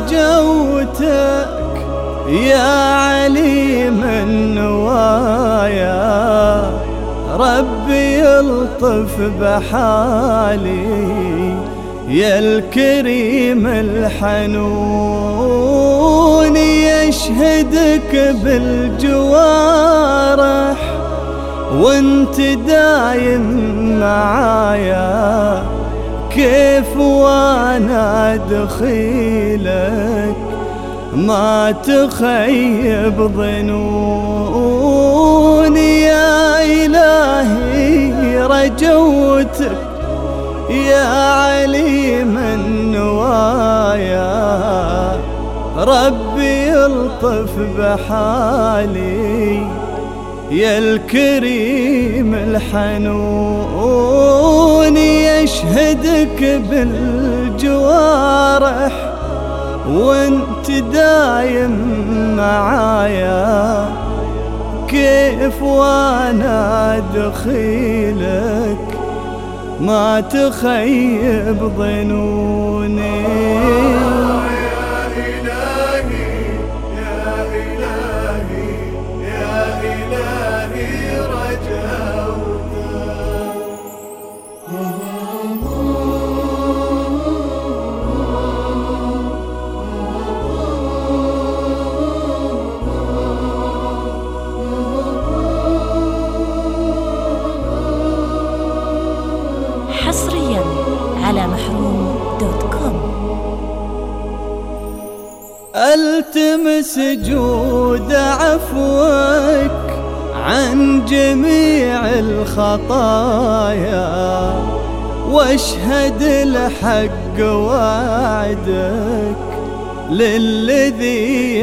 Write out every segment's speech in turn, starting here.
رجوتك يا عليم النوايا، ربي يلطف بحالي يا الكريم الحنون، يشهدك بالجوارح وانت دايم معايا، كيف وانا دخيلك ما تخيب ظنوني، يا إلهي رجوتك يا عليم النوايا، ربي يلطف بحالي يا الكريم الحنون، يشهدك بالجوارح وانت دايم معايا، كيف وانا دخيلك ما تخيب ظنوني. حصريا على محروم.com. التمس جود عفوك عن جميع الخطايا، واشهد الحق وعدك للذي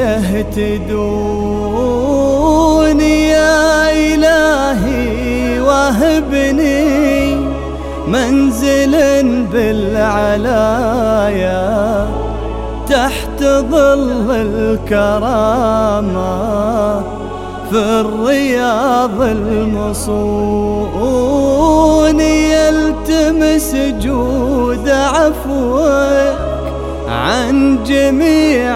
يهتدون، يا إلهي وهبني منزلا بالعلايا تحت ظل الكرامة في الرياض المصون، يلتمس جود عفوك عن جميع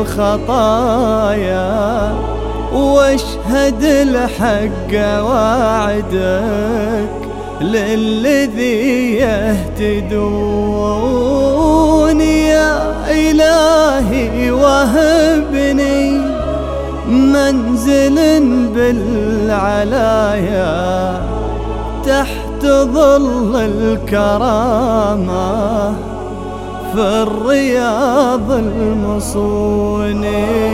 الخطايا، واشهد الحق وعدك للذي يهتدون، يا إلهي وهبني منزل بالعلايا تحت ظل الكرامة في الرياض المصون.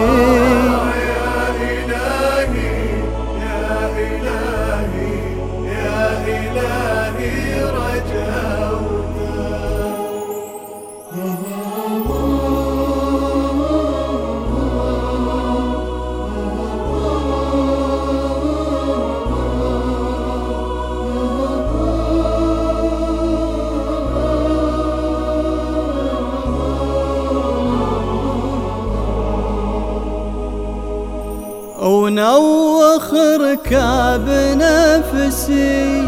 ونوخ ركاب نفسي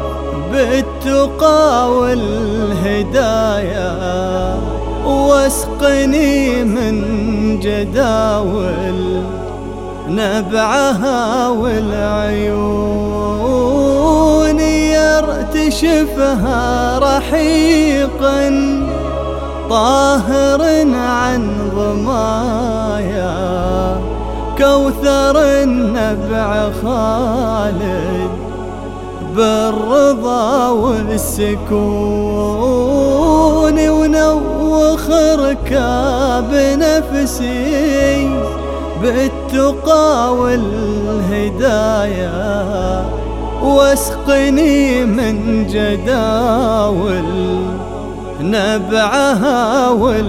بالتقى والهدايا، واسقني من جداول نبعها والعيون، يرتشفها رحيقا طاهر عن ضمايا، كوثر النبع خالد بالرضا والسكون، ونوخ ركاب نفسي بالتقى والهدايا، واسقني من جداول نبعها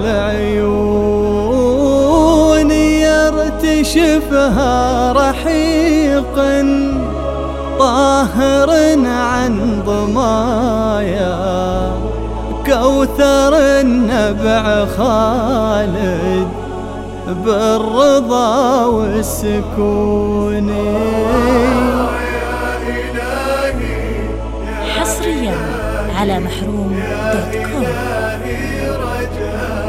والعيون، يرتشفها رحيقا طاهر عن ضمايا، كوثر النبع خالد بالرضا والسكون. حصريا على محروم.com.